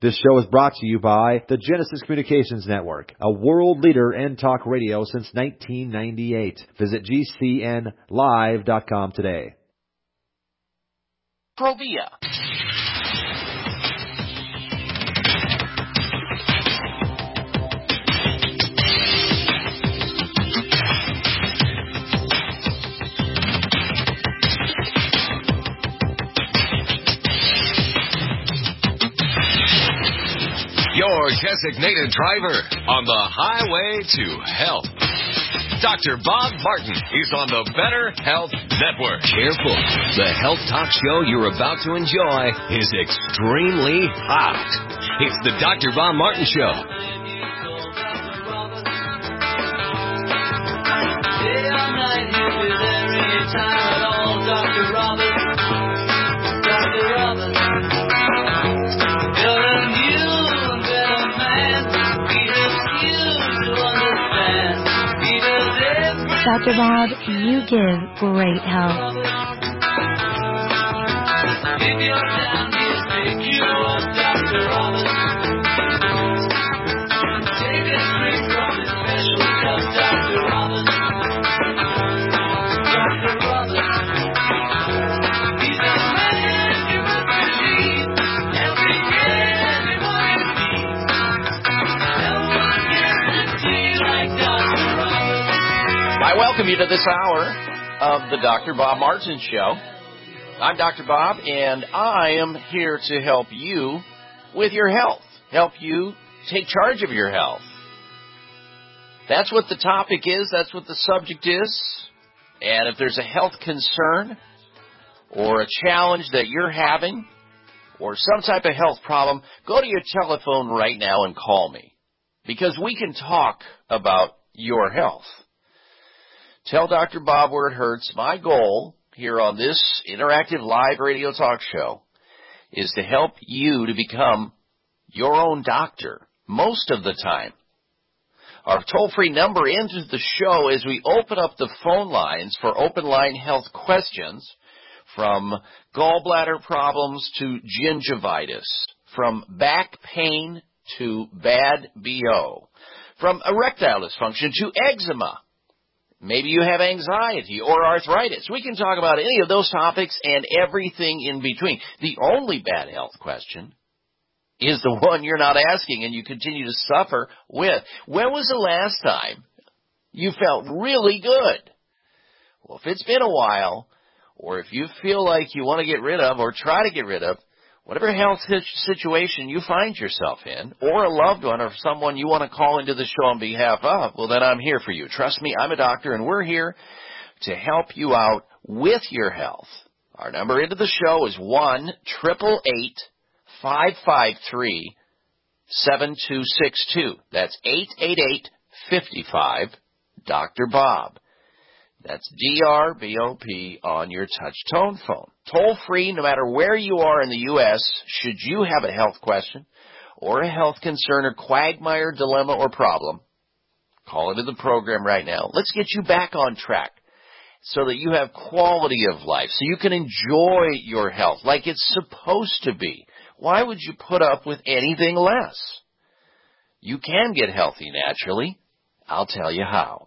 This show is brought to you by the Genesis Communications Network, a world leader in talk radio since 1998. Visit GCNlive.com today. Provia. Your designated driver on the highway to health. Dr. Bob Martin is on the Better Health Network. Careful. The health talk show you're about to enjoy is extremely hot. It's the Dr. Bob Martin Show. Day or night, he'll be there anytime at all. Dr. Robert. Dr. Robert. You're a new and better man. He helps you to understand. He does everything. Dr. Bob, you give great help. If you're down, he'll pick you up. Dr. Robert. Take a drink from his special cup. Dr. Robert. Dr. Robert. He's a man you must believe. Every day, everybody needs. No one guarantees like Dr. Robert. I welcome you to this hour of the Dr. Bob Martin Show. I'm Dr. Bob, and I am here to help you with your health, help you take charge of your health. That's what the topic is. That's what the subject is. And if there's a health concern or a challenge that you're having or some type of health problem, go to your telephone right now and call me, because we can talk about your health. Tell Dr. Bob where it hurts. My goal here on this interactive live radio talk show is to help you to become your own doctor most of the time. Our toll-free number into the show as we open up the phone lines for open line health questions, from gallbladder problems to gingivitis, from back pain to bad BO, from erectile dysfunction to eczema. Maybe you have anxiety or arthritis. We can talk about any of those topics and everything in between. The only bad health question is the one you're not asking and you continue to suffer with. When was the last time you felt really good? Well, if it's been a while, or if you feel like you want to get rid of or try to get rid of whatever health situation you find yourself in, or a loved one or someone you want to call into the show on behalf of, well, then I'm here for you. Trust me, I'm a doctor, and we're here to help you out with your health. Our number into the show is 1-888-553-7262. That's 888-55 Dr. Bob. That's DRBOP on your touch-tone phone. Toll-free, no matter where you are in the U.S., should you have a health question or a health concern or quagmire, dilemma, or problem, call into the program right now. Let's get you back on track so that you have quality of life, so you can enjoy your health like it's supposed to be. Why would you put up with anything less? You can get healthy naturally. I'll tell you how.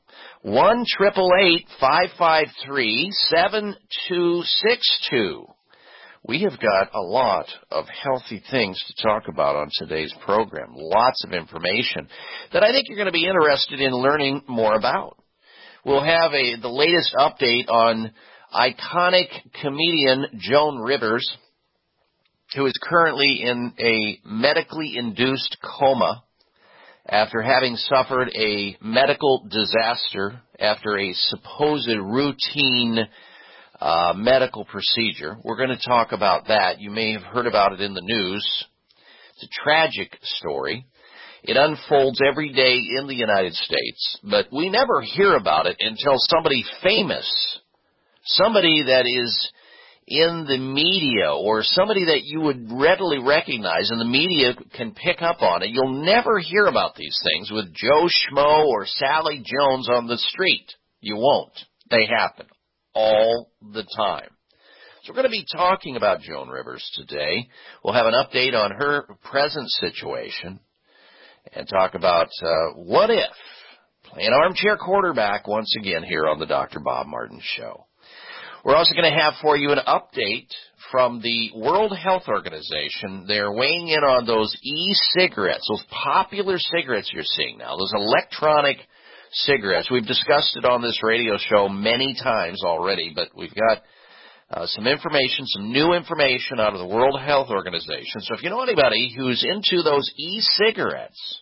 1-888-553-7262. We have got a lot of healthy things to talk about on today's program. Lots of information that I think you're going to be interested in learning more about. We'll have the latest update on iconic comedian Joan Rivers, who is currently in a medically induced coma after having suffered a medical disaster after a supposed routine medical procedure. We're going to talk about that. You may have heard about it in the news. It's a tragic story. It unfolds every day in the United States, but we never hear about it until somebody famous, somebody that is in the media or somebody that you would readily recognize and the media can pick up on it. You'll never hear about these things with Joe Schmo or Sally Jones on the street. You won't. They happen all the time. So we're going to be talking about Joan Rivers today. We'll have an update on her present situation and talk about what if, playing armchair quarterback once again here on the Dr. Bob Martin Show. We're also going to have for you an update from the World Health Organization. They're weighing in on those e-cigarettes, those popular cigarettes you're seeing now, those electronic cigarettes. We've discussed it on this radio show many times already, but we've got some information, some new information out of the World Health Organization. So if you know anybody who's into those e-cigarettes,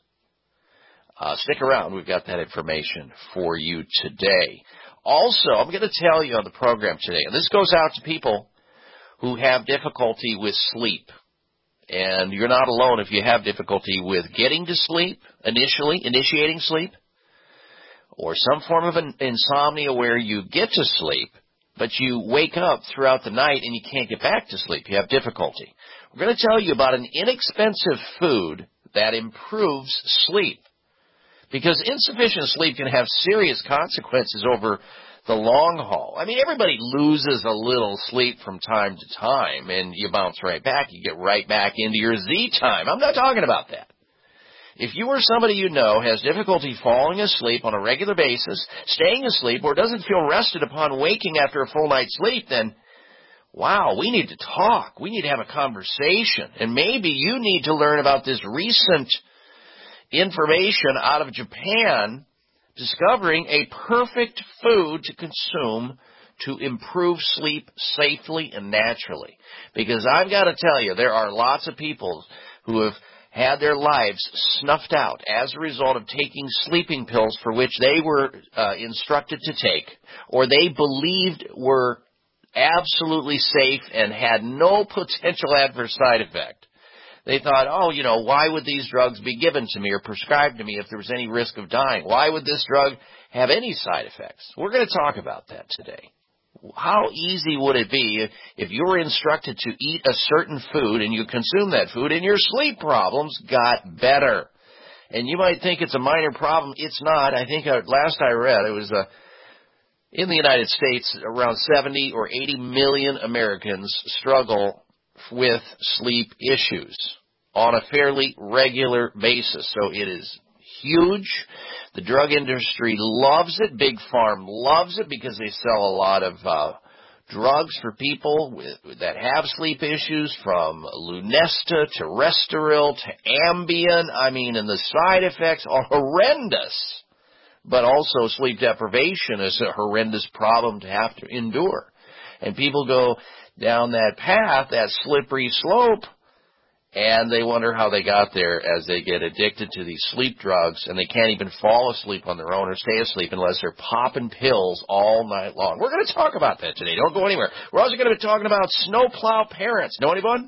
stick around. We've got that information for you today. Also, I'm going to tell you on the program today, and this goes out to people who have difficulty with sleep. And you're not alone if you have difficulty with getting to sleep initiating sleep, or some form of insomnia where you get to sleep, but you wake up throughout the night and you can't get back to sleep. You have difficulty. We're going to tell you about an inexpensive food that improves sleep, because insufficient sleep can have serious consequences over the long haul. I mean, everybody loses a little sleep from time to time, and you bounce right back. You get right back into your Z time. I'm not talking about that. If you or somebody you know has difficulty falling asleep on a regular basis, staying asleep, or doesn't feel rested upon waking after a full night's sleep, then, wow, we need to talk. We need to have a conversation. And maybe you need to learn about this recent information out of Japan discovering a perfect food to consume to improve sleep safely and naturally. Because I've got to tell you, there are lots of people who have had their lives snuffed out as a result of taking sleeping pills for which they were instructed to take, or they believed were absolutely safe and had no potential adverse side effect. They thought, why would these drugs be given to me or prescribed to me if there was any risk of dying? Why would this drug have any side effects? We're going to talk about that today. How easy would it be if you were instructed to eat a certain food and you consume that food and your sleep problems got better? And you might think it's a minor problem. It's not. I think last I read, it was in the United States, around 70 or 80 million Americans struggle with sleep issues on a fairly regular basis. So it is huge. The drug industry loves it. Big Pharma loves it because they sell a lot of drugs for people that have sleep issues, from Lunesta to Restoril to Ambien. I mean, and the side effects are horrendous. But also sleep deprivation is a horrendous problem to have to endure. And people go down that path, that slippery slope, and they wonder how they got there as they get addicted to these sleep drugs, and they can't even fall asleep on their own or stay asleep unless they're popping pills all night long. We're going to talk about that today. Don't go anywhere. We're also going to be talking about snowplow parents. Know anyone?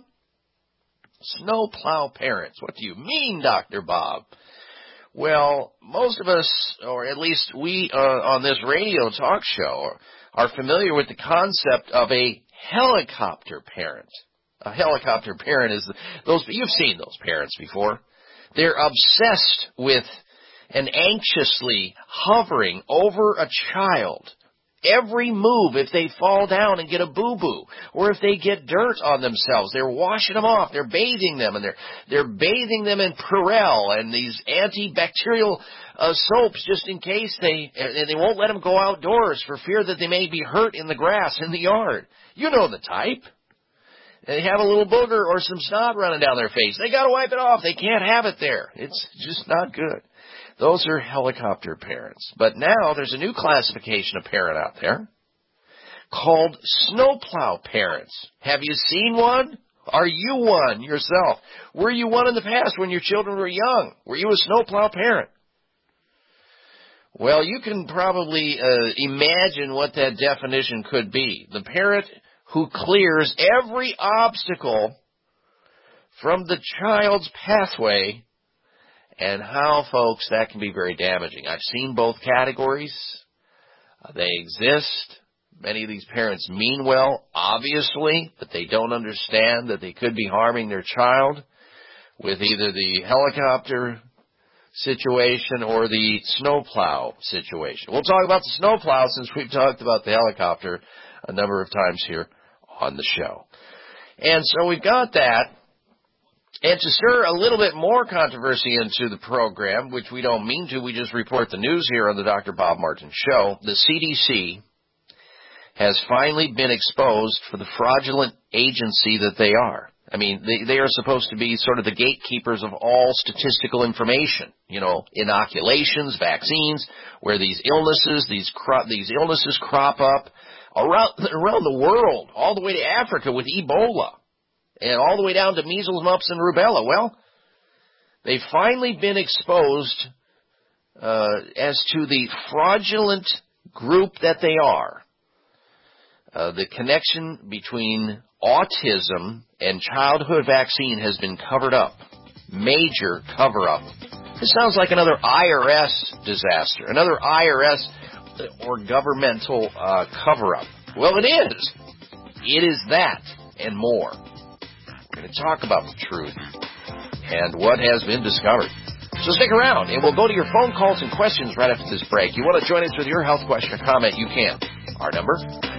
Snowplow parents. What do you mean, Dr. Bob? Well, most of us, or at least we on this radio talk show, are familiar with the concept of a helicopter parent. A helicopter parent is you've seen those parents before. They're obsessed with and anxiously hovering over a child. Every move, if they fall down and get a boo-boo, or if they get dirt on themselves, they're washing them off, they're bathing them, and they're bathing them in Purell and these antibacterial soaps just in case they won't let them go outdoors for fear that they may be hurt in the grass in the yard. You know the type. They have a little booger or some snot running down their face. They got to wipe it off. They can't have it there. It's just not good. Those are helicopter parents. But now there's a new classification of parent out there called snowplow parents. Have you seen one? Are you one yourself? Were you one in the past when your children were young? Were you a snowplow parent? Well, you can probably imagine what that definition could be. The parent who clears every obstacle from the child's pathway, and how, folks, that can be very damaging. I've seen both categories. They exist. Many of these parents mean well, obviously, but they don't understand that they could be harming their child with either the helicopter situation or the snowplow situation. We'll talk about the snowplow since we've talked about the helicopter a number of times here on the show. And so we've got that. And to stir a little bit more controversy into the program, which we don't mean to, we just report the news here on the Dr. Bob Martin Show, the CDC has finally been exposed for the fraudulent agency that they are. I mean, they are supposed to be sort of the gatekeepers of all statistical information, inoculations, vaccines, where these illnesses crop up around the world, all the way to Africa with Ebola, and all the way down to measles, mumps, and rubella. Well, they've finally been exposed as to the fraudulent group that they are. The connection between autism and childhood vaccine has been covered up. Major cover-up. This sounds like another IRS disaster, another IRS or governmental cover-up. Well, it is. It is that and more. We're going to talk about the truth and what has been discovered. So stick around, and we'll go to your phone calls and questions right after this break. You want to join us with your health question or comment, you can. Our number,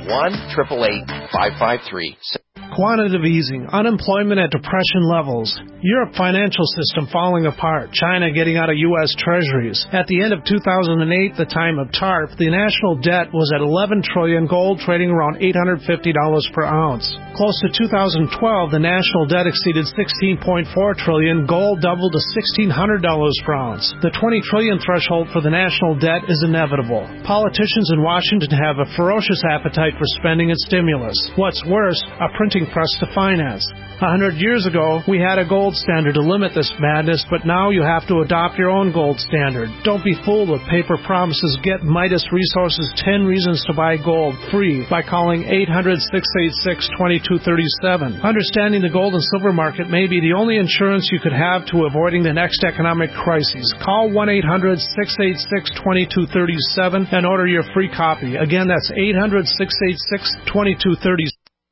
1-888-553. Quantitative easing, unemployment at depression levels, Europe financial system falling apart, China getting out of U.S. treasuries. At the end of 2008, the time of TARP, the national debt was at $11 trillion, gold trading around $850 per ounce. Close to 2012, the national debt exceeded $16.4 trillion, gold doubled to $1,600 per ounce. The $20 trillion threshold for the national debt is inevitable. Politicians in Washington have a ferocious appetite for spending and stimulus. What's worse, a printing press to finance. 100 years ago, we had a gold standard to limit this madness, but now you have to adopt your own gold standard. Don't be fooled with paper promises. Get Midas Resources 10 Reasons to Buy Gold free by calling 800-686-2237. Understanding the gold and silver market may be the only insurance you could have to avoiding the next economic crisis. Call 1-800-686-2237 and order your free copy. Again, that's 800-686-2237.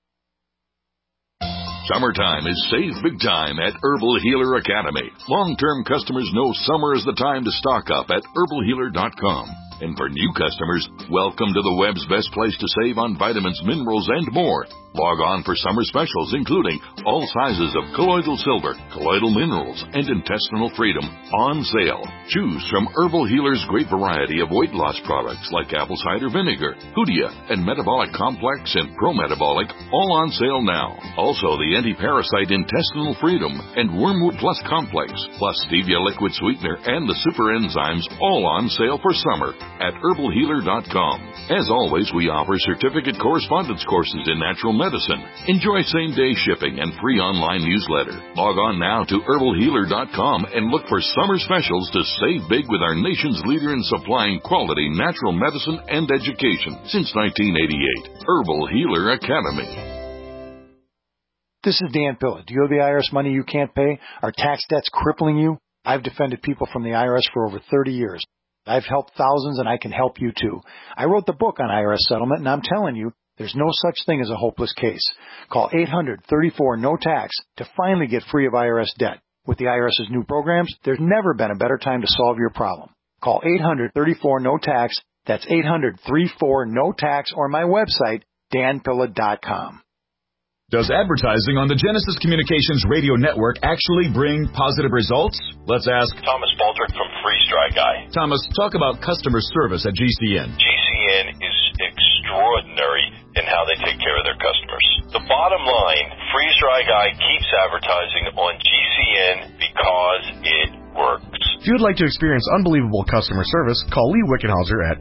Summertime is save big time at Herbal Healer Academy. Long-term customers know summer is the time to stock up at herbalhealer.com. And for new customers, welcome to the web's best place to save on vitamins, minerals, and more. Log on for summer specials, including all sizes of colloidal silver, colloidal minerals, and intestinal freedom on sale. Choose from Herbal Healer's great variety of weight loss products like apple cider vinegar, Hoodia, and Metabolic Complex and Pro-Metabolic, all on sale now. Also, the anti-parasite intestinal freedom and Wormwood Plus Complex, plus stevia liquid sweetener and the super enzymes, all on sale for summer at herbalhealer.com. As always, we offer certificate correspondence courses in natural medicine. Enjoy same-day shipping and free online newsletter. Log on now to herbalhealer.com and look for summer specials to save big with our nation's leader in supplying quality natural medicine and education since 1988. Herbal Healer Academy. This is Dan Pilla. Do you owe the IRS money you can't pay? Are tax debts crippling you? I've defended people from the IRS for over 30 years. I've helped thousands, and I can help you too. I wrote the book on IRS settlement, and I'm telling you, there's no such thing as a hopeless case. Call 800-34-NO-TAX to finally get free of IRS debt. With the IRS's new programs, there's never been a better time to solve your problem. Call 800-34-NO-TAX. That's 800-34-NO-TAX, or my website, danpilla.com. Does advertising on the Genesis Communications radio network actually bring positive results? Let's ask Thomas Baldrick from Freeze Dry Guy. Thomas, talk about customer service at GCN. GCN is extraordinary in how they take care of their customers. The bottom line, Freeze Dry Guy keeps advertising on GCN because it works. If you would like to experience unbelievable customer service, call Lee Wickenhauser at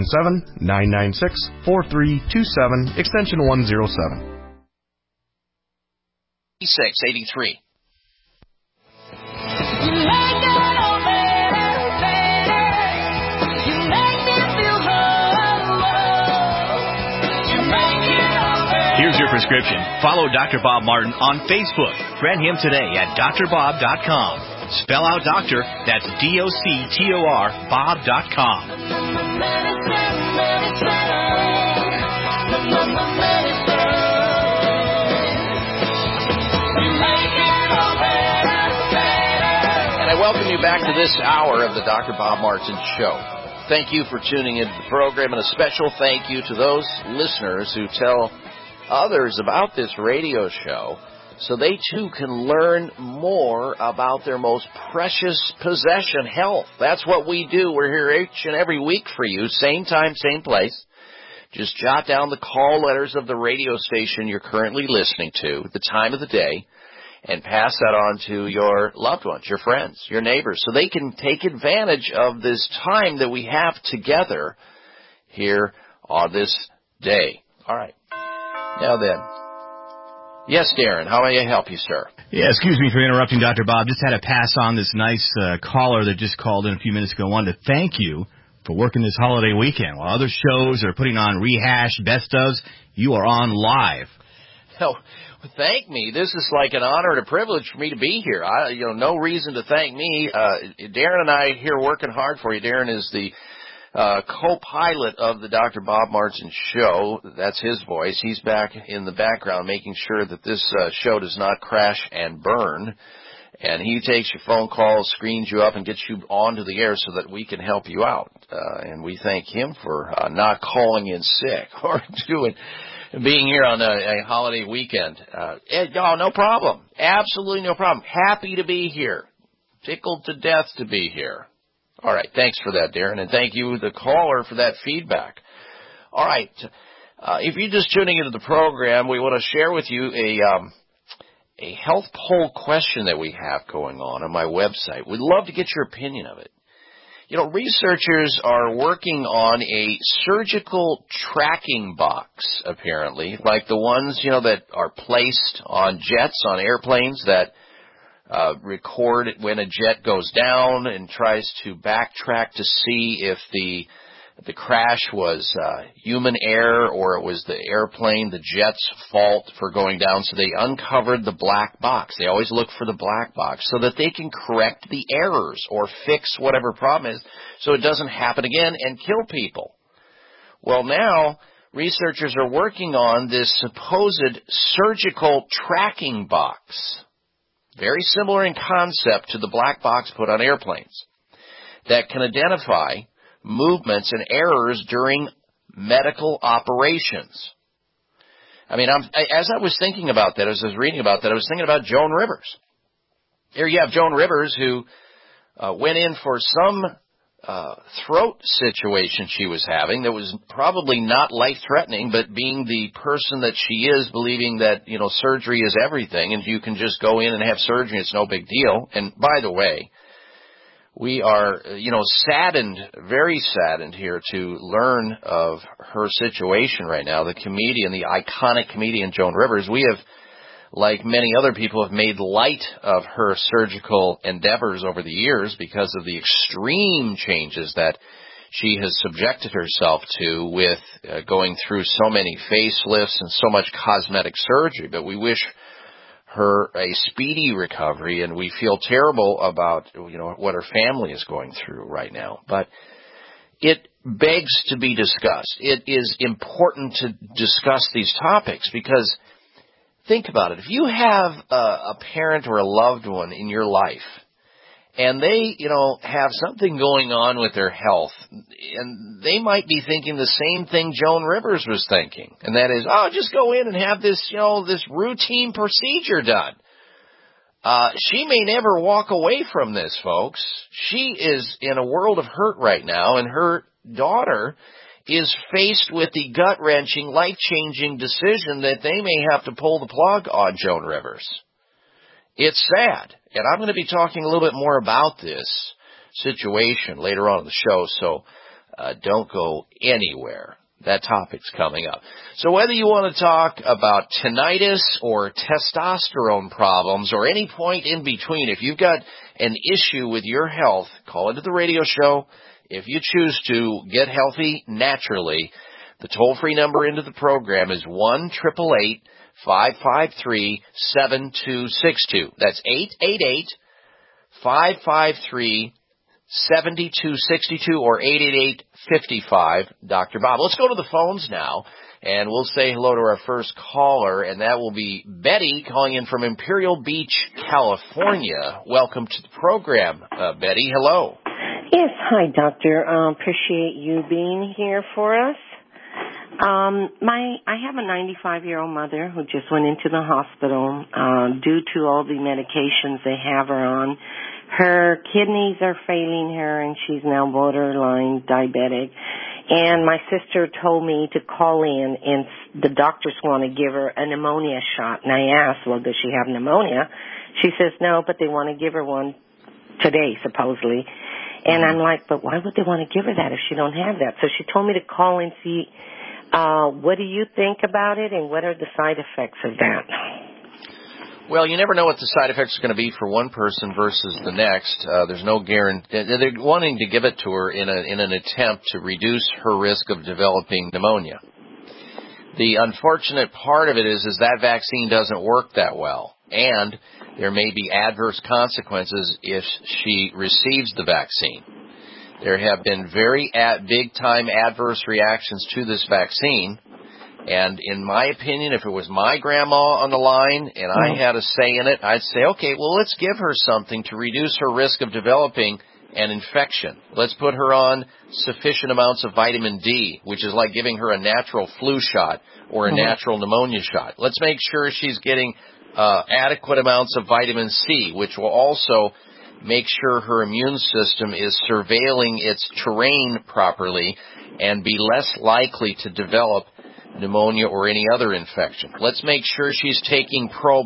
877-996-4327, extension 107. 8683. Here's your prescription. Follow Dr. Bob Martin on Facebook. Friend him today at drbob.com. Spell out doctor, that's D-O-C-T-O-R, bob.com. Welcome you back to this hour of the Dr. Bob Martin Show. Thank you for tuning into the program, and a special thank you to those listeners who tell others about this radio show so they too can learn more about their most precious possession, health. That's what we do. We're here each and every week for you, same time, same place. Just jot down the call letters of the radio station you're currently listening to, the time of the day, and pass that on to your loved ones, your friends, your neighbors, so they can take advantage of this time that we have together here on this day. All right. Now then. Yes, Darren, how may I help you, sir? Yeah, excuse me for interrupting, Dr. Bob. Just had to pass on this nice caller that just called in a few minutes ago. Wanted to thank you for working this holiday weekend. While other shows are putting on rehashed best ofs, you are on live. Oh, thank me. This is like an honor and a privilege for me to be here. No reason to thank me. Darren and I here working hard for you. Darren is the co-pilot of the Dr. Bob Martin show. That's his voice. He's back in the background making sure that this show does not crash and burn. And he takes your phone calls, screens you up, and gets you onto the air so that we can help you out. And we thank him for not calling in sick or being here on a holiday weekend. No problem. Absolutely no problem. Happy to be here. Tickled to death to be here. All right, thanks for that, Darren, and thank you, the caller, for that feedback. All right, if you're just tuning into the program, we want to share with you a health poll question that we have going on my website. We'd love to get your opinion of it. Researchers are working on a surgical tracking box, apparently, like the ones, that are placed on jets, on airplanes that record when a jet goes down and tries to backtrack to see if the crash was human error or it was the airplane, the jet's fault for going down. So they uncovered the black box. They always look for the black box so that they can correct the errors or fix whatever problem is so it doesn't happen again and kill people. Well, now researchers are working on this supposed surgical tracking box. Very similar in concept to the black box put on airplanes that can identify movements and errors during medical operations. I mean, as I was thinking about that, as I was reading about that, I was thinking about Joan Rivers. Here you have Joan Rivers who went in for some throat situation she was having that was probably not life-threatening, but being the person that she is, believing that, surgery is everything and you can just go in and have surgery, it's no big deal. And by the way, we are, saddened, very saddened here to learn of her situation right now. The iconic comedian Joan Rivers, we have, like many other people, have made light of her surgical endeavors over the years because of the extreme changes that she has subjected herself to with going through so many facelifts and so much cosmetic surgery. But we wish her a speedy recovery, and we feel terrible about what her family is going through right now. But it begs to be discussed. It is important to discuss these topics because think about it. If you have a parent or a loved one in your life and they, have something going on with their health, and they might be thinking the same thing Joan Rivers was thinking, and that is, just go in and have this, this routine procedure done. She may never walk away from this, folks. She is in a world of hurt right now, and her daughter is faced with the gut-wrenching, life-changing decision that they may have to pull the plug on Joan Rivers. It's sad, and I'm going to be talking a little bit more about this situation later on in the show, so don't go anywhere. That topic's coming up. So whether you want to talk about tinnitus or testosterone problems or any point in between, if you've got an issue with your health, call into the radio show. If you choose to get healthy naturally, the toll-free number into the program is 1-888-553-7262. That's 888-553-7262 or 888-55-Dr. Bob. Let's go to the phones now, and we'll say hello to our first caller, and that will be Betty calling in from Imperial Beach, California. Welcome to the program, Betty. Hello. Yes, hi, Doctor. Appreciate you being here for us. I have a 95-year-old mother who just went into the hospital due to all the medications they have her on. Her kidneys are failing her, and she's now borderline diabetic. And my sister told me to call in, and the doctors want to give her a pneumonia shot. And I asked, well, does she have pneumonia? She says no, but they want to give her one today, supposedly. And I'm like, but why would they want to give her that if she don't have that? So she told me to call and see what do you think about it, and what are the side effects of that? Well, you never know what the side effects are going to be for one person versus the next. There's no guarantee. They're wanting to give it to her in an attempt to reduce her risk of developing pneumonia. The unfortunate part of it is that vaccine doesn't work that well, and there may be adverse consequences if she receives the vaccine. There have been very big-time adverse reactions to this vaccine. And in my opinion, if it was my grandma on the line and I had a say in it, I'd say, okay, well, let's give her something to reduce her risk of developing an infection. Let's put her on sufficient amounts of vitamin D, which is like giving her a natural flu shot or a natural pneumonia shot. Let's make sure she's getting adequate amounts of vitamin C, which will also make sure her immune system is surveilling its terrain properly and be less likely to develop pneumonia or any other infection. Let's make sure she's taking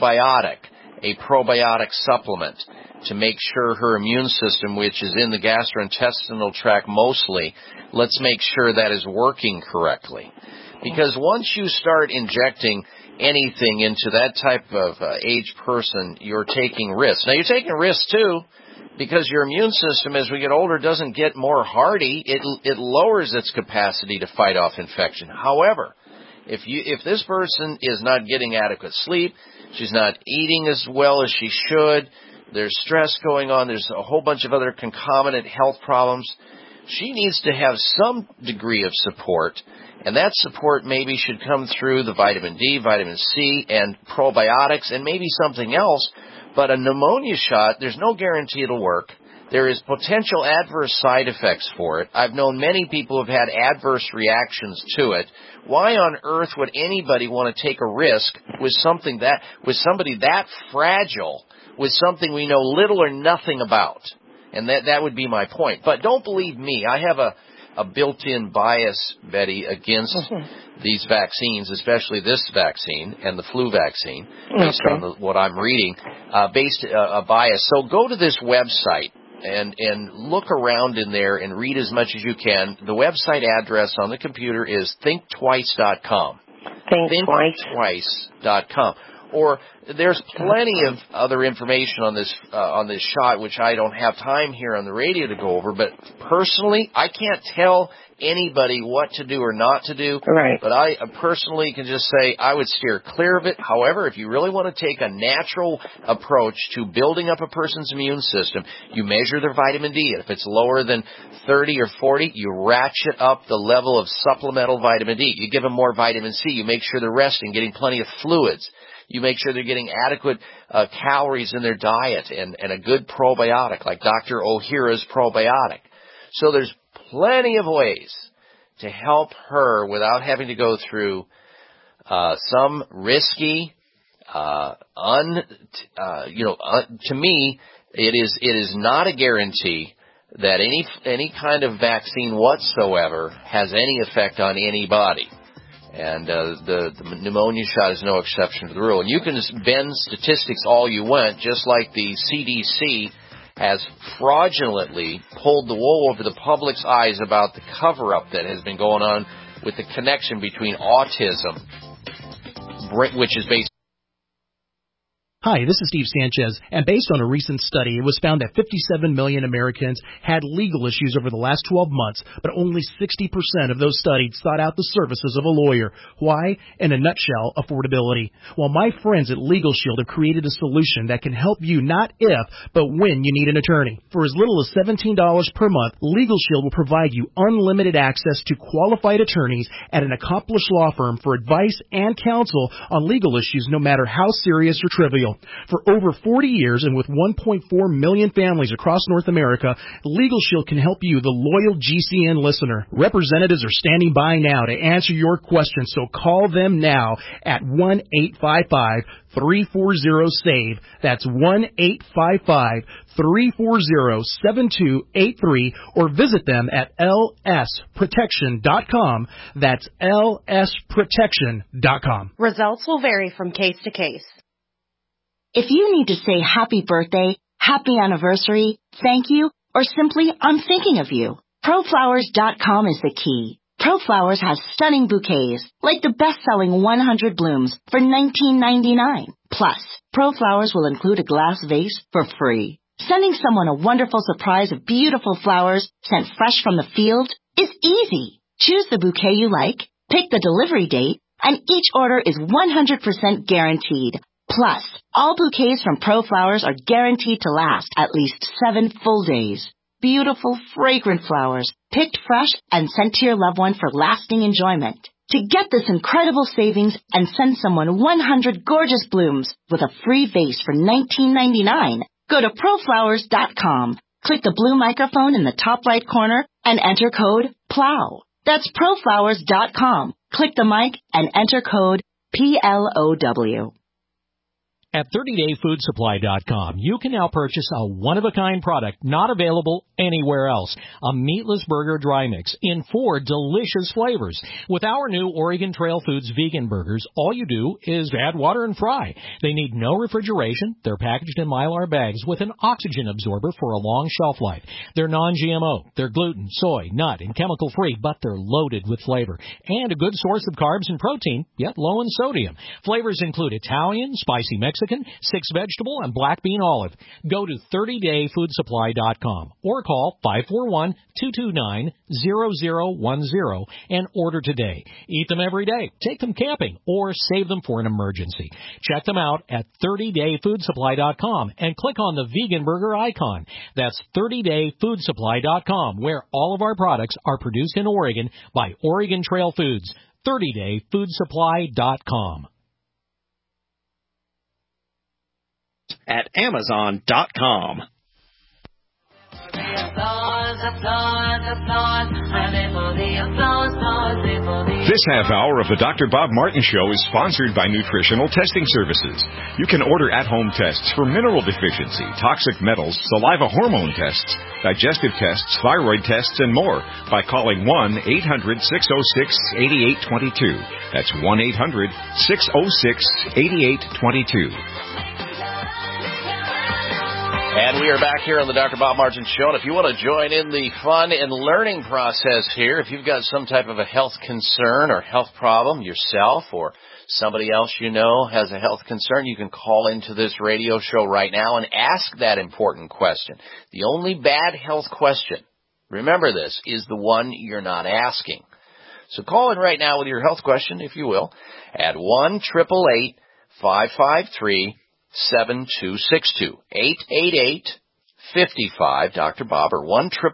a probiotic supplement to make sure her immune system, which is in the gastrointestinal tract mostly, let's make sure that is working correctly. Because once you start injecting anything into that type of aged person, you're taking risks. Now, you're taking risks, too, because your immune system, as we get older, doesn't get more hardy. It lowers its capacity to fight off infection. However, if this person is not getting adequate sleep, she's not eating as well as she should, there's stress going on, there's a whole bunch of other concomitant health problems, she needs to have some degree of support, and that support maybe should come through the vitamin D, vitamin C, and probiotics, and maybe something else. But a pneumonia shot, there's no guarantee it'll work. There is potential adverse side effects for it. I've known many people who've had adverse reactions to it. Why on earth would anybody want to take a risk with somebody that fragile, with something we know little or nothing about? And that would be my point. But don't believe me. I have a built-in bias, Betty, against these vaccines, especially this vaccine and the flu vaccine, based on what I'm reading, a bias. So go to this website and look around in there and read as much as you can. The website address on the computer is thinktwice.com. Thinktwice.com. Or there's plenty of other information on this shot, which I don't have time here on the radio to go over. But personally, I can't tell anybody what to do or not to do. Right. But I personally can just say I would steer clear of it. However, if you really want to take a natural approach to building up a person's immune system, you measure their vitamin D. If it's lower than 30 or 40, you ratchet up the level of supplemental vitamin D. You give them more vitamin C. You make sure they're resting, getting plenty of fluids. You make sure they're getting adequate calories in their diet and a good probiotic, like Dr. Ohhira's probiotic. So there's plenty of ways to help her without having to go through some risky, to me, it is not a guarantee that any kind of vaccine whatsoever has any effect on anybody. And the pneumonia shot is no exception to the rule. And you can bend statistics all you want, just like the CDC has fraudulently pulled the wool over the public's eyes about the cover-up that has been going on with the connection between autism, which is based. Hi, this is Steve Sanchez, and based on a recent study, it was found that 57 million Americans had legal issues over the last 12 months, but only 60% of those studied sought out the services of a lawyer. Why? In a nutshell, affordability. Well, my friends at Legal Shield have created a solution that can help you not if, but when you need an attorney. For as little as $17 per month, Legal Shield will provide you unlimited access to qualified attorneys at an accomplished law firm for advice and counsel on legal issues, no matter how serious or trivial. Shield. For over 40 years and with 1.4 million families across North America, Legal Shield can help you, the loyal GCN listener. Representatives are standing by now to answer your questions, so call them now at 1-855-340-SAVE. That's 1-855-340-7283, or visit them at lsprotection.com. That's lsprotection.com. Results will vary from case to case. If you need to say happy birthday, happy anniversary, thank you, or simply I'm thinking of you, ProFlowers.com is the key. ProFlowers has stunning bouquets, like the best-selling 100 blooms for $19.99. Plus, ProFlowers will include a glass vase for free. Sending someone a wonderful surprise of beautiful flowers sent fresh from the field is easy. Choose the bouquet you like, pick the delivery date, and each order is 100% guaranteed. Plus, all bouquets from ProFlowers are guaranteed to last at least 7 full days. Beautiful, fragrant flowers, picked fresh and sent to your loved one for lasting enjoyment. To get this incredible savings and send someone 100 gorgeous blooms with a free vase for $19.99, go to ProFlowers.com. Click the blue microphone in the top right corner and enter code PLOW. That's ProFlowers.com. Click the mic and enter code PLOW. At 30dayfoodsupply.com, you can now purchase a one-of-a-kind product not available anywhere else. A meatless burger dry mix in 4 delicious flavors. With our new Oregon Trail Foods vegan burgers, all you do is add water and fry. They need no refrigeration. They're packaged in Mylar bags with an oxygen absorber for a long shelf life. They're non-GMO. They're gluten, soy, nut, and chemical-free, but they're loaded with flavor. And a good source of carbs and protein, yet low in sodium. Flavors include Italian, spicy Mexican, 6 vegetable, and black bean olive. Go to 30dayfoodsupply.com or call 541-229-0010 and order today. Eat them every day, take them camping, or save them for an emergency. Check them out at 30dayfoodsupply.com and click on the vegan burger icon. That's 30dayfoodsupply.com, where all of our products are produced in Oregon by Oregon Trail Foods. 30dayfoodsupply.com. At Amazon.com. This half hour of the Dr. Bob Martin Show is sponsored by Nutritional Testing Services. You can order at-home tests for mineral deficiency, toxic metals, saliva hormone tests, digestive tests, thyroid tests, and more by calling 1-800-606-8822. That's 1-800-606-8822. And we are back here on the Dr. Bob Martin Show. And if you want to join in the fun and learning process here, if you've got some type of a health concern or health problem yourself, or somebody else you know has a health concern, you can call into this radio show right now and ask that important question. The only bad health question, remember this, is the one you're not asking. So call in right now with your health question, if you will, at 1-888-553-7262, 888-55 Dr. Bob, or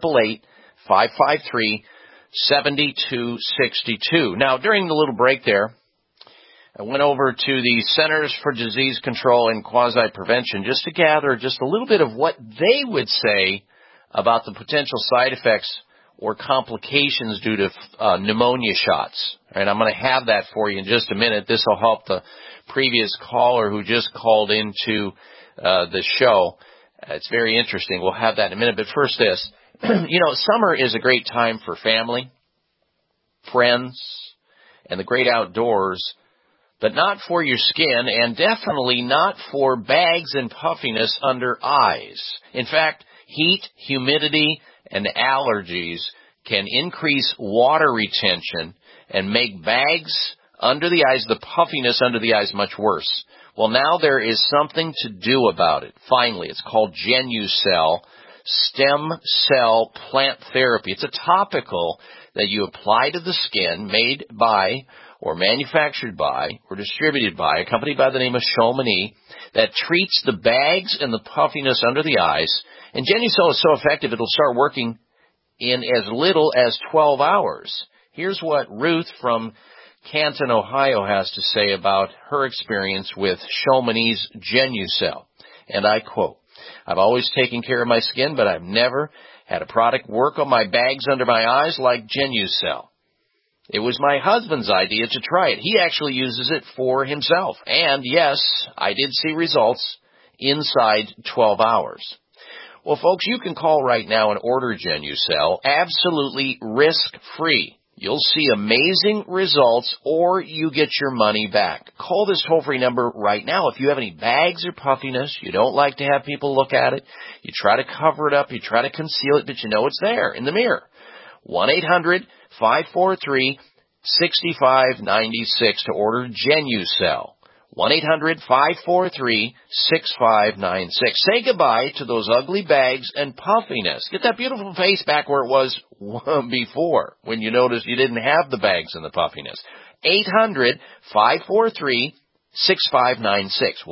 1-888-553-7262. Now, during the little break there, I went over to the Centers for Disease Control and Quasi-Prevention just to gather just a little bit of what they would say about the potential side effects or complications due to pneumonia shots. And I'm going to have that for you in just a minute. This will help the previous caller who just called into the show. It's very interesting. We'll have that in a minute. But first this, summer is a great time for family, friends, and the great outdoors, but not for your skin, and definitely not for bags and puffiness under eyes. In fact, heat, humidity, and allergies can increase water retention and make bags under the eyes, the puffiness under the eyes, much worse. Well, now there is something to do about it. Finally, it's called Genucell Stem Cell Plant Therapy. It's a topical that you apply to the skin, made by or manufactured by or distributed by a company by the name of Chamonix, that treats the bags and the puffiness under the eyes. And Genucell is so effective, it'll start working in as little as 12 hours. Here's what Ruth from Canton, Ohio, has to say about her experience with Chamonix's Genucel. And I quote, "I've always taken care of my skin, but I've never had a product work on my bags under my eyes like Genucel. It was my husband's idea to try it. He actually uses it for himself. And yes, I did see results inside 12 hours. Well, folks, you can call right now and order Genucel absolutely risk-free. You'll see amazing results, or you get your money back. Call this toll-free number right now. If you have any bags or puffiness, you don't like to have people look at it, you try to cover it up, you try to conceal it, but you know it's there in the mirror. 1-800-543-6596 to order Genucel. 1-800-543-6596. Say goodbye to those ugly bags and puffiness. Get that beautiful face back where it was before, when you noticed you didn't have the bags and the puffiness. 800-543-6596.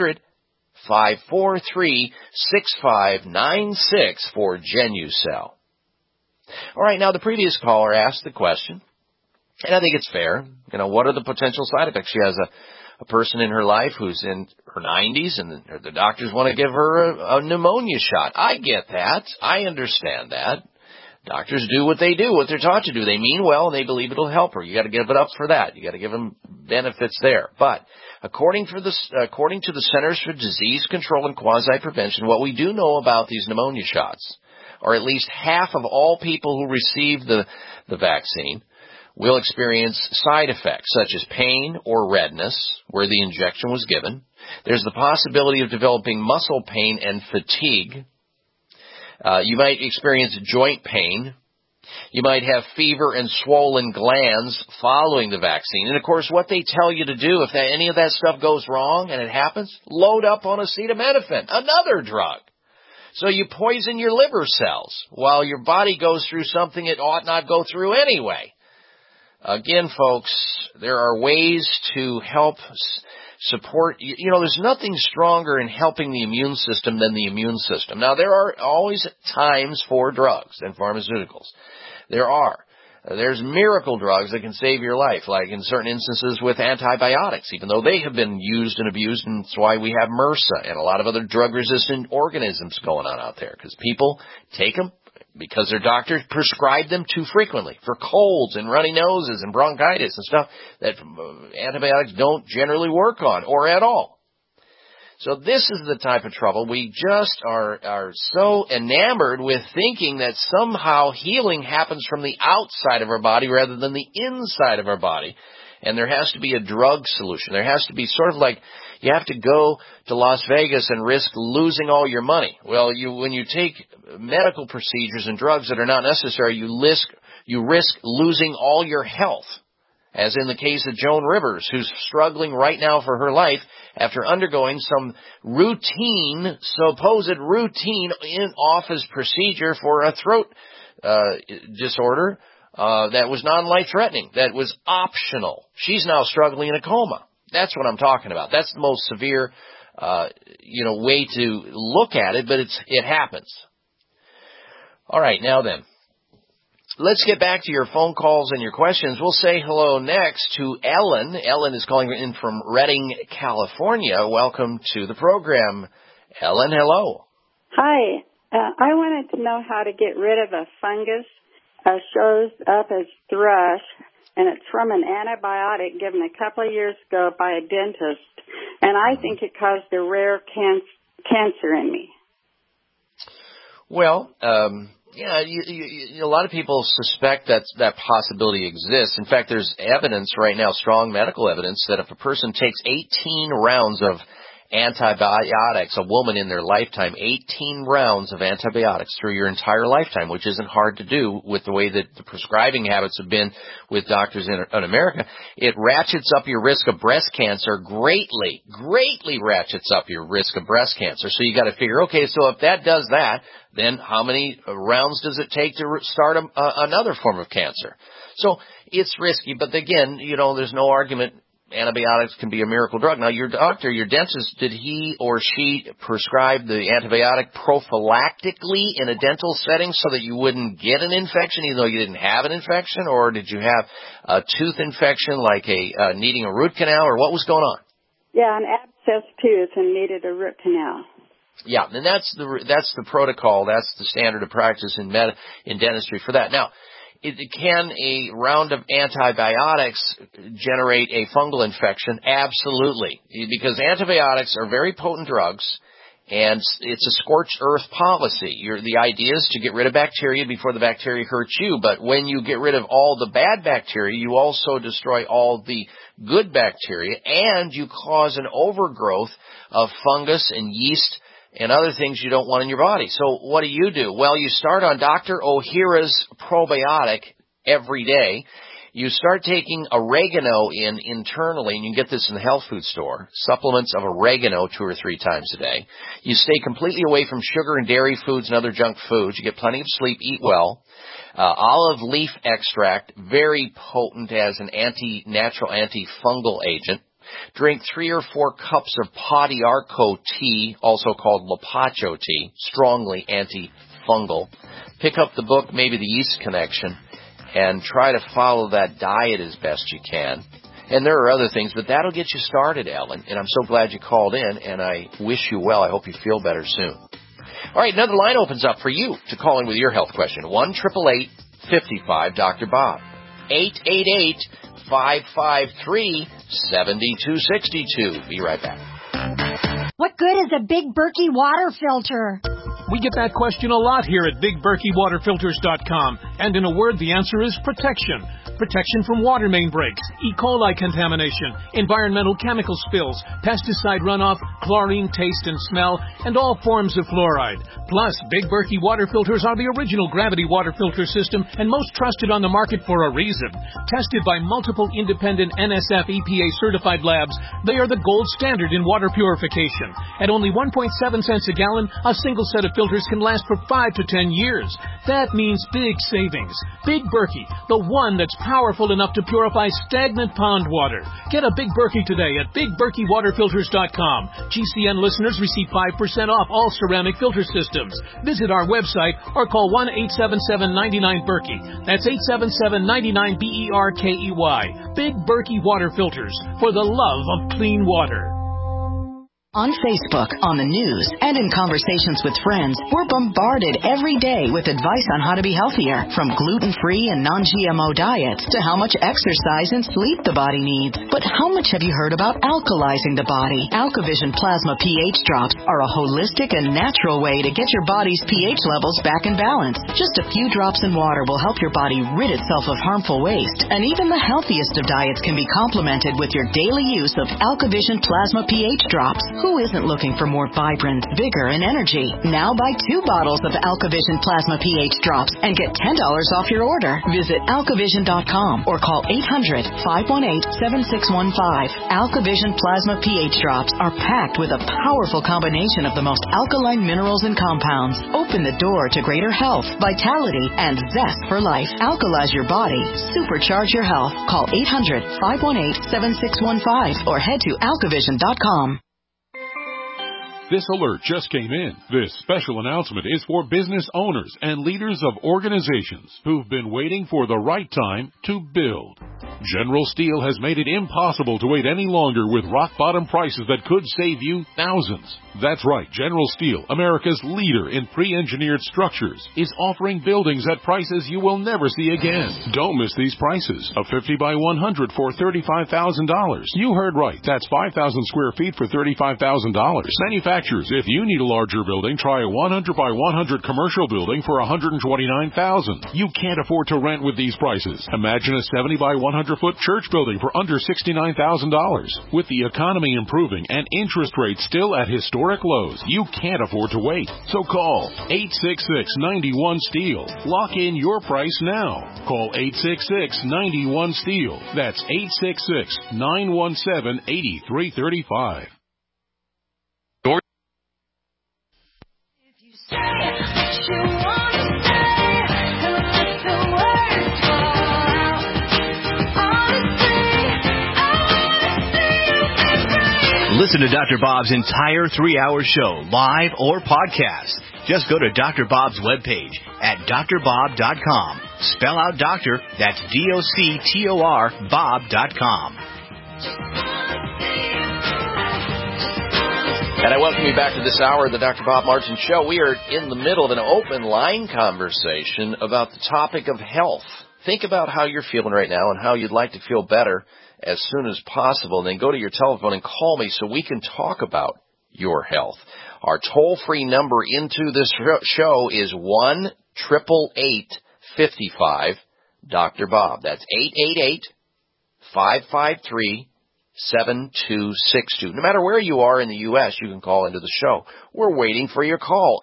1-800-543-6596 for Genucel. All right, now the previous caller asked the question, and I think it's fair. What are the potential side effects? She has a person in her life who's in her 90s, and the doctors want to give her a pneumonia shot. I get that. I understand that. Doctors do what they do, what they're taught to do. They mean well, and they believe it'll help her. You got to give it up for that. You got to give them benefits there. But according to the Centers for Disease Control and Quasi-Prevention, what we do know about these pneumonia shots, or at least half of all people who receive the vaccine, will experience side effects such as pain or redness where the injection was given. There's the possibility of developing muscle pain and fatigue. You might experience joint pain. You might have fever and swollen glands following the vaccine. And, of course, what they tell you to do if any of that stuff goes wrong and it happens, load up on acetaminophen, another drug. So you poison your liver cells while your body goes through something it ought not go through anyway. Again, folks, there are ways to help support. There's nothing stronger in helping the immune system than the immune system. Now, there are always times for drugs and pharmaceuticals. There's miracle drugs that can save your life, like in certain instances with antibiotics, even though they have been used and abused, and that's why we have MRSA and a lot of other drug-resistant organisms going on out there, because people take them because their doctors prescribe them too frequently for colds and runny noses and bronchitis and stuff that antibiotics don't generally work on or at all. So this is the type of trouble. We just are so enamored with thinking that somehow healing happens from the outside of our body rather than the inside of our body. And there has to be a drug solution. There has to be sort of like you have to go to Las Vegas and risk losing all your money. Well, when you take medical procedures and drugs that are not necessary, you risk losing all your health. As in the case of Joan Rivers, who's struggling right now for her life after undergoing some supposed routine in-office procedure for a throat disorder that was non-life-threatening, that was optional. She's now struggling in a coma. That's what I'm talking about. That's the most severe, way to look at it, but it happens. All right, now then. Let's get back to your phone calls and your questions. We'll say hello next to Ellen. Ellen is calling in from Redding, California. Welcome to the program. Ellen, hello. Hi. I wanted to know how to get rid of a fungus. Shows up as thrush, and it's from an antibiotic given a couple of years ago by a dentist. And I think it caused a rare cancer in me. Well, yeah, a lot of people suspect that possibility exists. In fact, there's evidence right now, strong medical evidence, that if a person takes 18 rounds of antibiotics, a woman in their lifetime, 18 rounds of antibiotics through your entire lifetime, which isn't hard to do with the way that the prescribing habits have been with doctors in America, it ratchets up your risk of breast cancer greatly ratchets up your risk of breast cancer. So you got to figure, okay, so if that does that, then how many rounds does it take to start another form of cancer? So it's risky, but again, there's no argument antibiotics can be a miracle drug. Now, your doctor, your dentist, did he or she prescribe the antibiotic prophylactically in a dental setting so that you wouldn't get an infection even though you didn't have an infection? Or did you have a tooth infection like needing a root canal, or what was going on? Yeah, an abscess tooth and needed a root canal. Yeah, and that's the protocol. That's the standard of practice in dentistry for that. Now, can a round of antibiotics generate a fungal infection? Absolutely, because antibiotics are very potent drugs, and it's a scorched earth policy. The idea is to get rid of bacteria before the bacteria hurts you, but when you get rid of all the bad bacteria, you also destroy all the good bacteria, and you cause an overgrowth of fungus and yeast and other things you don't want in your body. So what do? Well, you start on Dr. Ohhira's probiotic every day. You start taking oregano internally, and you can get this in the health food store, supplements of oregano 2 or 3 times a day. You stay completely away from sugar and dairy foods and other junk foods. You get plenty of sleep, eat well. Olive leaf extract, very potent as an natural antifungal agent. Drink 3 or 4 cups of Podiarco tea, also called Lapacho tea, strongly antifungal. Pick up the book, maybe The Yeast Connection, and try to follow that diet as best you can. And there are other things, but that'll get you started, Ellen. And I'm so glad you called in, and I wish you well. I hope you feel better soon. All right, another line opens up for you to call in with your health question. 1-888-55-Dr. Bob. 888-553-7262. Be right back. What good is a Big Berkey water filter? We get that question a lot here at BigBerkeyWaterFilters.com. And in a word, the answer is protection. Protection from water main breaks, E. coli contamination, environmental chemical spills, pesticide runoff, chlorine taste and smell, and all forms of fluoride. Plus, Big Berkey water filters are the original gravity water filter system and most trusted on the market for a reason. Tested by multiple independent NSF EPA certified labs, they are the gold standard in water purification. At only 1.7 cents a gallon, a single set of filters can last for 5 to 10 years. That means big savings. Big Berkey, the one that's powerful enough to purify stagnant pond water. Get a Big Berkey today at BigBerkeyWaterFilters.com. GCN listeners receive 5% off all ceramic filter systems. Visit our website or call 1-877-99-BERKEY. That's 877-99-BERKEY. Big Berkey Water Filters, for the love of clean water. On Facebook, on the news, and in conversations with friends, we're bombarded every day with advice on how to be healthier, from gluten-free and non-GMO diets to how much exercise and sleep the body needs. But how much have you heard about alkalizing the body? AlkaVision Plasma pH drops are a holistic and natural way to get your body's pH levels back in balance. Just a few drops in water will help your body rid itself of harmful waste, and even the healthiest of diets can be complemented with your daily use of AlkaVision Plasma pH drops. Who isn't looking for more vibrance, vigor, and energy? Now buy 2 bottles of AlkaVision Plasma pH drops and get $10 off your order. Visit AlkaVision.com or call 800-518-7615. AlkaVision Plasma pH drops are packed with a powerful combination of the most alkaline minerals and compounds. Open the door to greater health, vitality, and zest for life. Alkalize your body. Supercharge your health. Call 800-518-7615 or head to AlkaVision.com. This alert just came in. This special announcement is for business owners and leaders of organizations who've been waiting for the right time to build. General Steel has made it impossible to wait any longer with rock-bottom prices that could save you thousands. That's right, General Steel, America's leader in pre-engineered structures, is offering buildings at prices you will never see again. Don't miss these prices. A 50 by 100 for $35,000. You heard right. That's 5,000 square feet for $35,000. Manufacturers, if you need a larger building, try a 100 by 100 commercial building for $129,000. You can't afford to rent with these prices. Imagine a 70 by 100-foot church building for under $69,000. With the economy improving and interest rates still at historic lows, you can't afford to wait. So call 866-91-STEEL. Lock in your price now. Call 866-91-STEEL. That's 866-917-8335. Listen to Dr. Bob's entire 3-hour show, live or podcast. Just go to Dr. Bob's webpage at drbob.com. Spell out doctor, that's D-O-C-T-O-R, Bob.com. And I welcome you back to this hour of the Dr. Bob Martin Show. We are in the middle of an open line conversation about the topic of health. Think about how you're feeling right now and how you'd like to feel better as soon as possible. And then go to your telephone and call me so we can talk about your health. Our toll-free number into this show is 1-888-55 Dr. Bob. That's 888-553-7262. No matter where you are in the U.S., you can call into the show. We're waiting for your call.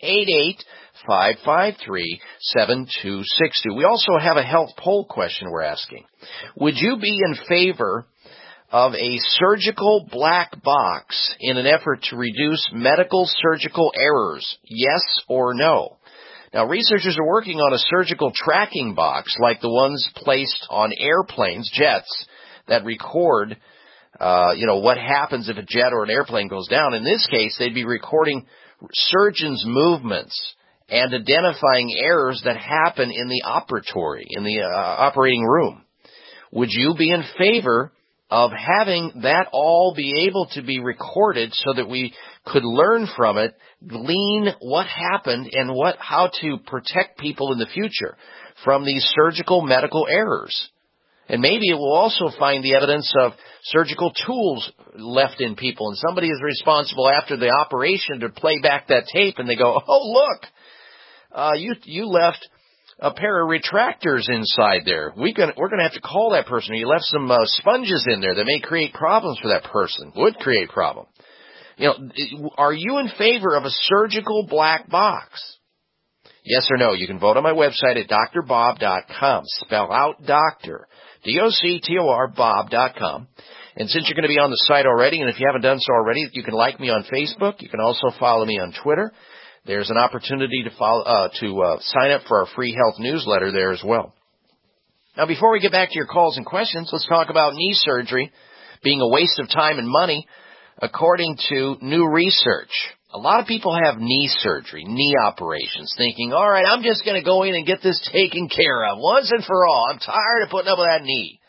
888-553-7262. We also have a health poll question we're asking. Would you be in favor of a surgical black box in an effort to reduce medical surgical errors? Yes or no? Now, researchers are working on a surgical tracking box like the ones placed on airplanes, jets, that record, what happens if a jet or an airplane goes down. In this case, they'd be recording surgeons' movements and identifying errors that happen in the operating room. Would you be in favor of having that all be able to be recorded so that we could learn from it, glean what happened and how to protect people in the future from these surgical medical errors? And maybe it will also find the evidence of surgical tools left in people, and somebody is responsible after the operation to play back that tape, and they go, oh, look, you left a pair of retractors inside there. We're going to have to call that person. You left some sponges in there that may create problems for that person, would create problem. Are you in favor of a surgical black box? Yes or no? You can vote on my website at drbob.com. Spell out doctor, D-O-C-T-O-R, Bob.com. And since you're going to be on the site already, and if you haven't done so already, you can like me on Facebook. You can also follow me on Twitter. There's an opportunity to sign up for our free health newsletter there as well. Now, before we get back to your calls and questions, let's talk about knee surgery being a waste of time and money, according to new research. A lot of people have knee surgery, knee operations, thinking, all right, I'm just going to go in and get this taken care of once and for all. I'm tired of putting up with that knee.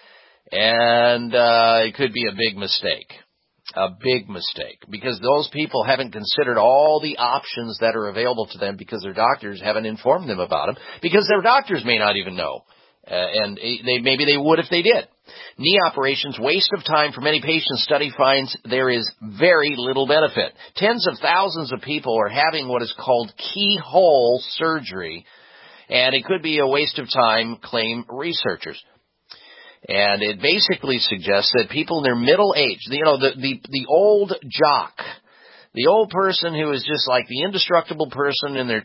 And it could be a big mistake. A big mistake, because those people haven't considered all the options that are available to them because their doctors haven't informed them about them, because their doctors may not even know, and maybe they would if they did. Knee operations, waste of time for many patients. Study finds there is very little benefit. Tens of thousands of people are having what is called keyhole surgery, and it could be a waste of time, claim researchers. And it basically suggests that people in their middle age, the old jock, the old person who is just like the indestructible person in their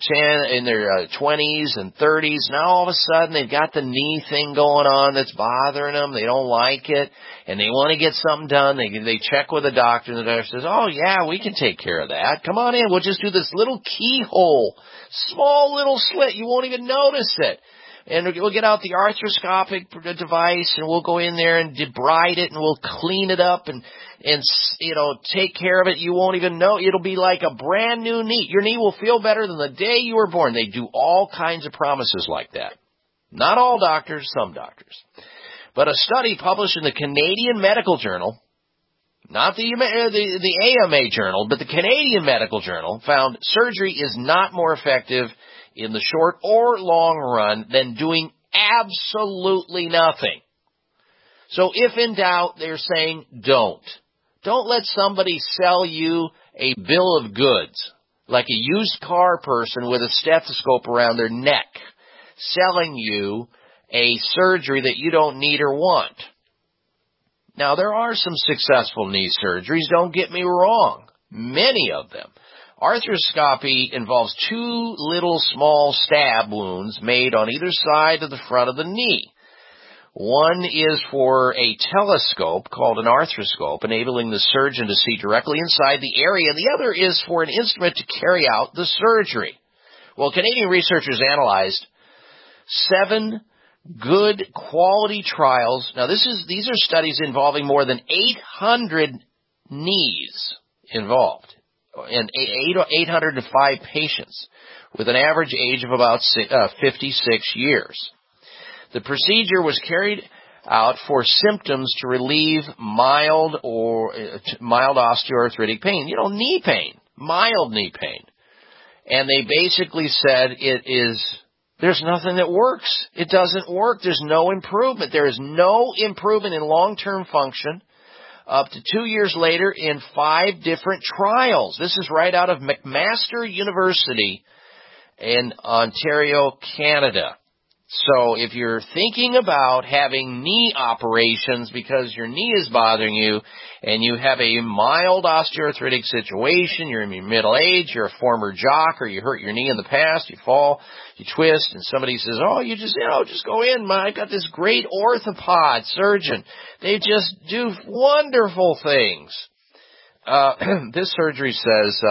20s and 30s, now all of a sudden they've got the knee thing going on that's bothering them. They don't like it, and they want to get something done. They check with the doctor, and the doctor says, oh, yeah, we can take care of that. Come on in. We'll just do this little keyhole, small little slit. You won't even notice it. And we'll get out the arthroscopic device, and we'll go in there and debride it, and we'll clean it up and take care of it. You won't even know. It'll be like a brand new knee. Your knee will feel better than the day you were born. They do all kinds of promises like that. Not all doctors, some doctors. But a study published in the Canadian Medical Journal, not the AMA Journal, but the Canadian Medical Journal, found surgery is not more effective in the short or long run than doing absolutely nothing. So if in doubt, they're saying don't. Don't let somebody sell you a bill of goods, like a used car person with a stethoscope around their neck, selling you a surgery that you don't need or want. Now, there are some successful knee surgeries, don't get me wrong, many of them. Arthroscopy involves two little small stab wounds made on either side of the front of the knee. One is for a telescope called an arthroscope, enabling the surgeon to see directly inside the area, and the other is for an instrument to carry out the surgery. Well, Canadian researchers analyzed 7 good quality trials. Now, these are studies involving more than 800 knees involved, and 805 patients with an average age of about 56 years. The procedure was carried out for symptoms to relieve mild osteoarthritic pain. Knee pain, mild knee pain. And they basically said there's nothing that works. It doesn't work. There's no improvement. There is no improvement in long-term function up to 2 years later in 5 different trials. This is right out of McMaster University in Ontario, Canada. So if you're thinking about having knee operations because your knee is bothering you and you have a mild osteoarthritic situation, you're in your middle age, you're a former jock, or you hurt your knee in the past, you fall, you twist, and somebody says, just go in. I've got this great orthopod surgeon. They just do wonderful things. This surgery says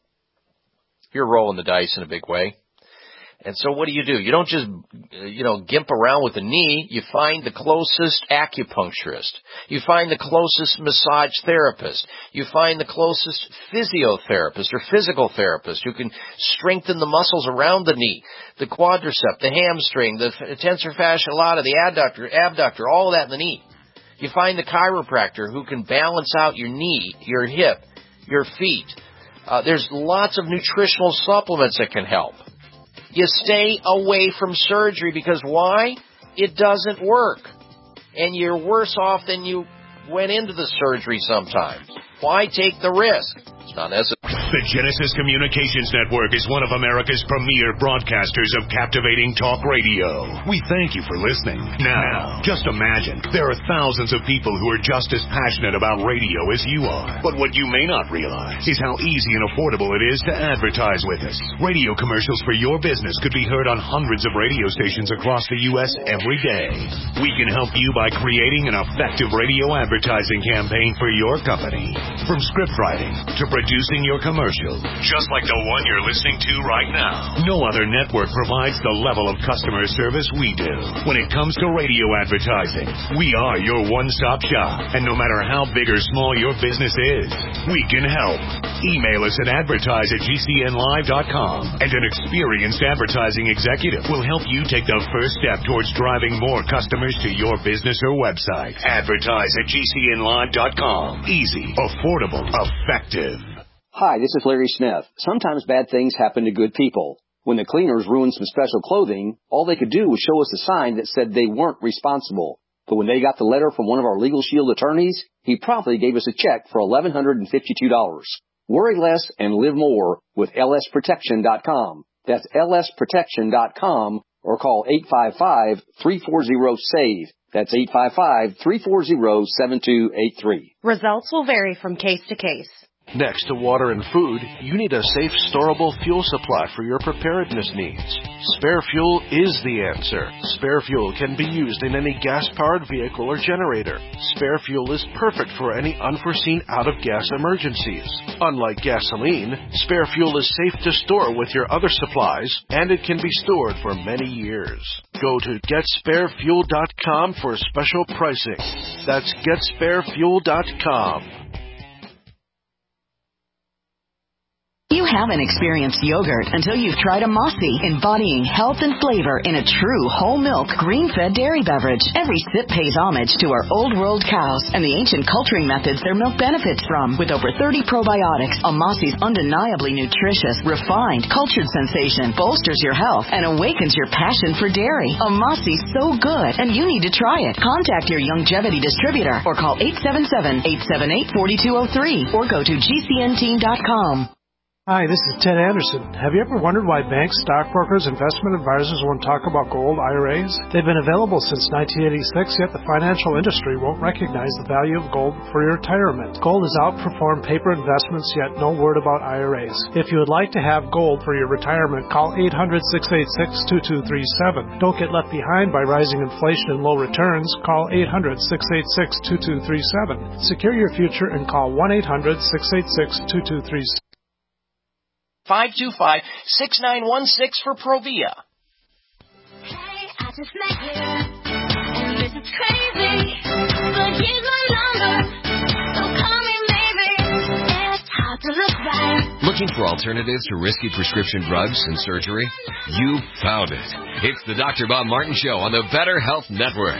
you're rolling the dice in a big way. And so what do? You don't just, gimp around with the knee. You find the closest acupuncturist. You find the closest massage therapist. You find the closest physiotherapist or physical therapist who can strengthen the muscles around the knee, the quadricep, the hamstring, the tensor fascia lata, the abductor, all of that in the knee. You find the chiropractor who can balance out your knee, your hip, your feet. There's lots of nutritional supplements that can help. You stay away from surgery because why? It doesn't work. And you're worse off than you went into the surgery sometimes. Why take the risk? It's not necessary. The Genesis Communications Network is one of America's premier broadcasters of captivating talk radio. We thank you for listening. Now, just imagine, there are thousands of people who are just as passionate about radio as you are. But what you may not realize is how easy and affordable it is to advertise with us. Radio commercials for your business could be heard on hundreds of radio stations across the U.S. every day. We can help you by creating an effective radio advertising campaign for your company. From script writing to producing your commercial, just like the one you're listening to right now. No other network provides the level of customer service we do. When it comes to radio advertising, we are your one-stop shop. And no matter how big or small your business is, we can help. Email us at advertise@gcnlive.com, and an experienced advertising executive will help you take the first step towards driving more customers to your business or website. Advertise@gcnlive.com. Easy, affordable, effective. Hi, this is Larry Smith. Sometimes bad things happen to good people. When the cleaners ruined some special clothing, all they could do was show us a sign that said they weren't responsible. But when they got the letter from one of our Legal Shield attorneys, he promptly gave us a check for $1,152. Worry less and live more with lsprotection.com. That's lsprotection.com, or call 855-340-SAVE. That's 855-340-7283. Results will vary from case to case. Next to water and food, you need a safe, storable fuel supply for your preparedness needs. Spare Fuel is the answer. Spare Fuel can be used in any gas-powered vehicle or generator. Spare Fuel is perfect for any unforeseen out-of-gas emergencies. Unlike gasoline, Spare Fuel is safe to store with your other supplies, and it can be stored for many years. Go to GetSpareFuel.com for special pricing. That's GetSpareFuel.com. You haven't experienced yogurt until you've tried a Mossy, embodying health and flavor in a true whole milk, green-fed dairy beverage. Every sip pays homage to our old world cows and the ancient culturing methods their milk benefits from. With over 30 probiotics, a Mossy's undeniably nutritious, refined, cultured sensation bolsters your health and awakens your passion for dairy. A Mossy's so good, and you need to try it. Contact your Youngevity distributor or call 877-878-4203 or go to gcnteam.com. Hi, this is Ted Anderson. Have you ever wondered why banks, stockbrokers, investment advisors won't talk about gold IRAs? They've been available since 1986, yet the financial industry won't recognize the value of gold for your retirement. Gold has outperformed paper investments, yet no word about IRAs. If you would like to have gold for your retirement, call 800-686-2237. Don't get left behind by rising inflation and low returns. Call 800-686-2237. Secure your future and call 1-800-686-2237. 525-6916 for Provia. Hey, I just met you, and this is crazy, but here's my number, so call me maybe. Looking for alternatives to risky prescription drugs and surgery? You found it. It's the Dr. Bob Martin Show on the Better Health Network.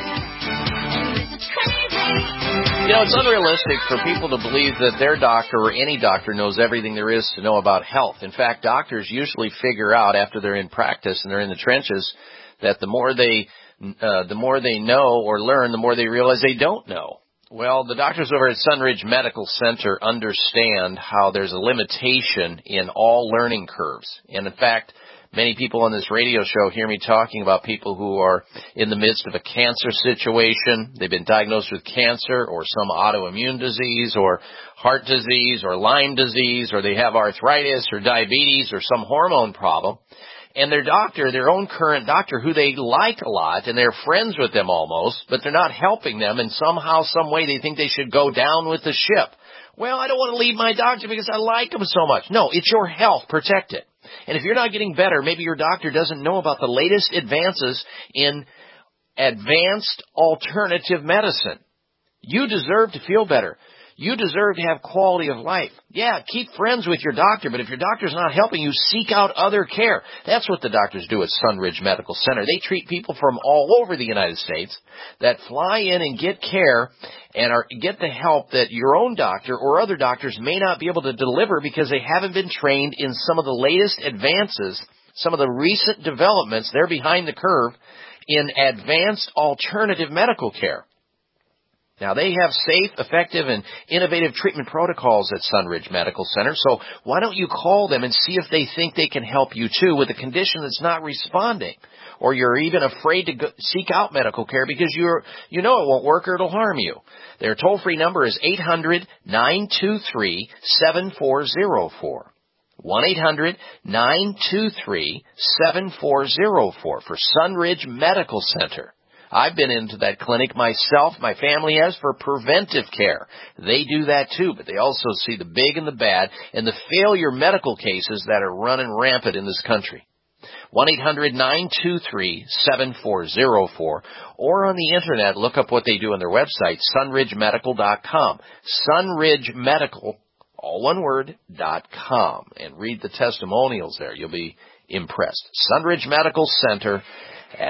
You know, it's unrealistic for people to believe that their doctor or any doctor knows everything there is to know about health. In fact, doctors usually figure out after they're in practice and they're in the trenches that the more they know or learn, the more they realize they don't know. Well, the doctors over at Sunridge Medical Center understand how there's a limitation in all learning curves. And in fact, many people on this radio show hear me talking about people who are in the midst of a cancer situation. They've been diagnosed with cancer or some autoimmune disease or heart disease or Lyme disease, or they have arthritis or diabetes or some hormone problem. And their doctor, their own current doctor, who they like a lot, and they're friends with them almost, but they're not helping them, and somehow, some way they think they should go down with the ship. Well, I don't want to leave my doctor because I like him so much. No, it's your health. Protect it. And if you're not getting better, maybe your doctor doesn't know about the latest advances in advanced alternative medicine. You deserve to feel better. You deserve to have quality of life. Yeah, keep friends with your doctor, but if your doctor's not helping you, seek out other care. That's what the doctors do at Sunridge Medical Center. They treat people from all over the United States that fly in and get care and get the help that your own doctor or other doctors may not be able to deliver because they haven't been trained in some of the latest advances, some of the recent developments. They're behind the curve in advanced alternative medical care. Now, they have safe, effective, and innovative treatment protocols at Sunridge Medical Center, so why don't you call them and see if they think they can help you, too, with a condition that's not responding, or you're even afraid to seek out medical care because you know it won't work or it'll harm you. Their toll-free number is 800-923-7404. 1-800-923-7404 for Sunridge Medical Center. I've been into that clinic myself. My family has, for preventive care. They do that too, but they also see the big and the bad and the failure medical cases that are running rampant in this country. 1-800-923-7404, or on the internet, look up what they do on their website, sunridgemedical.com. Sunridgemedical, all one word, .com, and read the testimonials there. You'll be impressed. Sunridge Medical Center at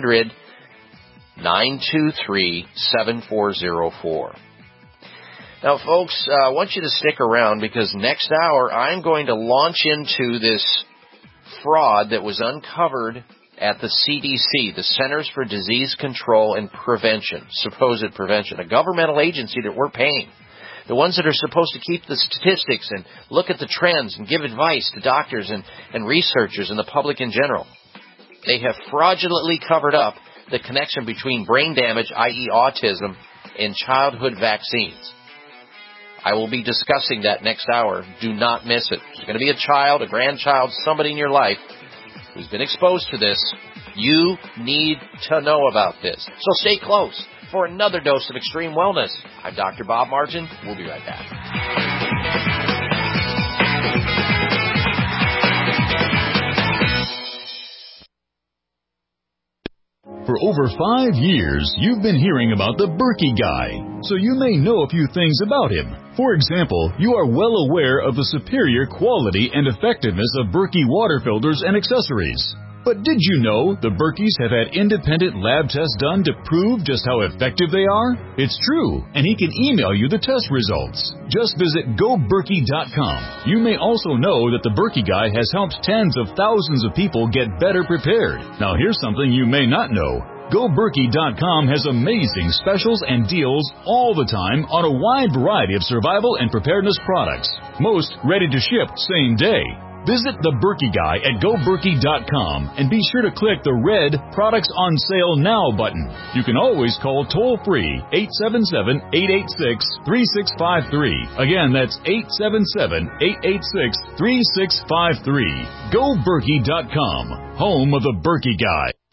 800-923-7404. Now, folks, I want you to stick around because next hour I'm going to launch into this fraud that was uncovered at the CDC, the Centers for Disease Control and Prevention, supposed prevention, a governmental agency that we're paying. The ones that are supposed to keep the statistics and look at the trends and give advice to doctors and researchers and the public in general. They have fraudulently covered up the connection between brain damage, i.e. autism, and childhood vaccines. I will be discussing that next hour. Do not miss it. There's going to be a child, a grandchild, somebody in your life who's been exposed to this. You need to know about this. So stay close for another dose of extreme wellness. I'm Dr. Bob Martin. We'll be right back. For over 5 years, you've been hearing about the Berkey Guy, so you may know a few things about him. For example, you are well aware of the superior quality and effectiveness of Berkey water filters and accessories. But did you know the Berkeys have had independent lab tests done to prove just how effective they are? It's true, and he can email you the test results. Just visit GoBerkey.com. You may also know that the Berkey Guy has helped tens of thousands of people get better prepared. Now here's something you may not know. GoBerkey.com has amazing specials and deals all the time on a wide variety of survival and preparedness products. Most ready to ship same day. Visit the Berkey Guy at GoBerkey.com and be sure to click the red Products on Sale Now button. You can always call toll-free 877-886-3653. Again, that's 877-886-3653. GoBerkey.com, home of the Berkey Guy.